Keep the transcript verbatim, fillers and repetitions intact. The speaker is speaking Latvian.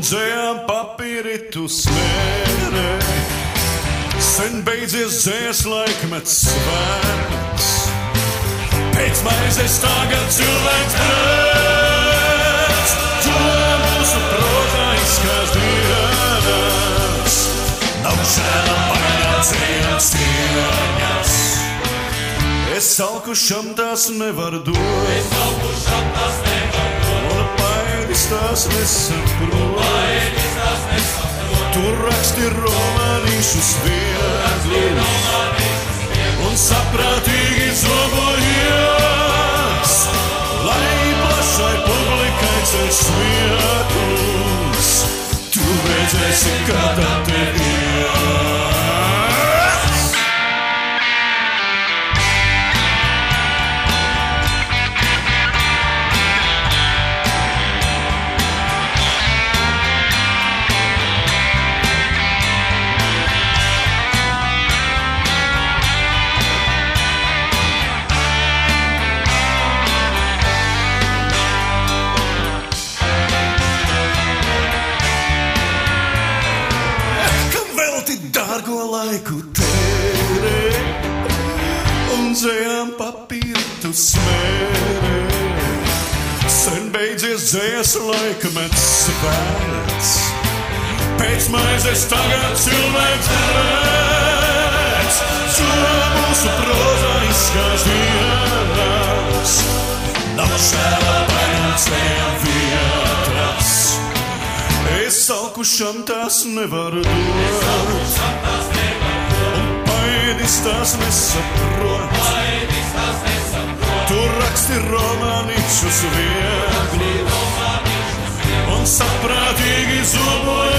dzējām papīri tu smērē. Sen beidzies dzējas laikmets svēts. Pēc maizes tagad cilvēks brēc. To mūsu protā izskās dienas. Nav žēla baigāt dzējām cieņas. Es salkušam tās nevaru dot. Es salkušam tās nevaru dot. Un paēdis tās nesaprot. Paēdis tās nesaprot. Tur raksti romānīšus viegli. Un saprātīgi zobojies. Lai plašai publikai ceļš smieklus. Tu redzēsi, kā tā tev ies. Dārgo laiku tērē un dzējām papīru tu smērē. Sen beidzies dzējas laikmets svēts. Pēc maizes tagad cilvēks brēc. Šo mūsu prozā izskās dienas. Nav žēla baigāt dzējām vietas. Es salkušam tās nevaru dot. Un paēdis tās nesaprot. Tur raksti romānišus viegli. Un saprātīgi zobojies.